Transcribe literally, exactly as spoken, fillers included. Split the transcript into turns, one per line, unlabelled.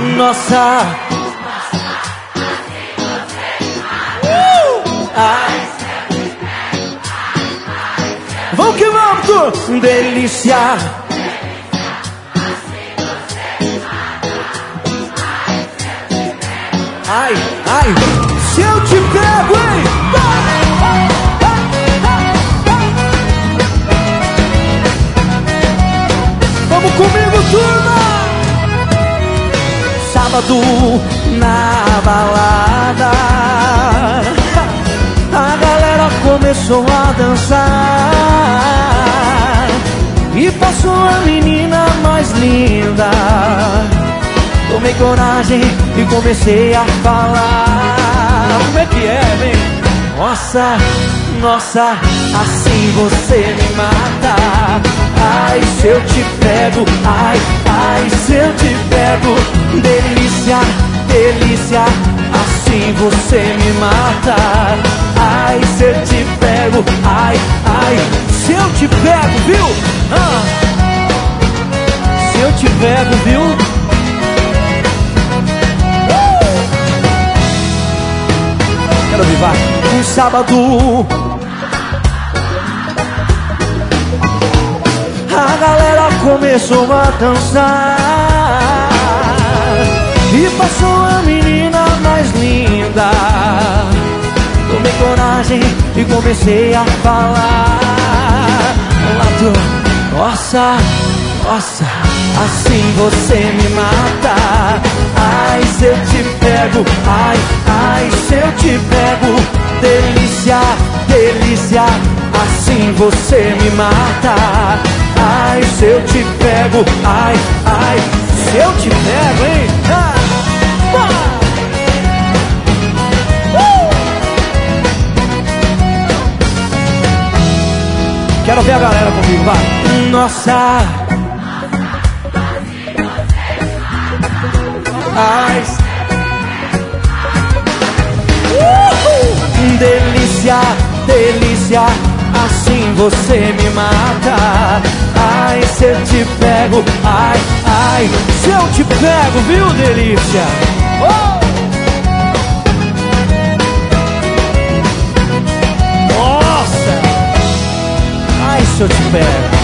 nossa. Uh! Ai. Vamos que vamos, tu. Delícia. Ai, ai, se eu te pego, hein? Vamos comigo, turma! Sábado na balada, a galera começou a dançar e passou a menina mais linda. Tomei coragem e comecei a falar. Como é que é, vem? Nossa, nossa, assim você me mata. Ai, se eu te pego, ai, ai, se eu te pego. Delícia, delícia, assim você me mata. Ai, se eu te pego, ai, ai, se eu te pego, viu? Ah, se eu te pego, viu? Quero vivar um sábado. A galera começou a dançar e passou a menina mais linda. Tomei coragem e comecei a falar. Nossa, nossa, assim você me mata. Ai, se eu te pego, ai, ai, se eu te pego. Delícia, delícia, assim você me mata. Ai, se eu te pego, ai, ai, se eu te pego, hein? Ah, uh! Quero ver a galera comigo, vai. Nossa, ai, uh! Delícia, delícia, assim você me mata. Ai, se eu te pego, ai, ai, se eu te pego, viu, delícia? Oh! Nossa! Ai, se eu te pego.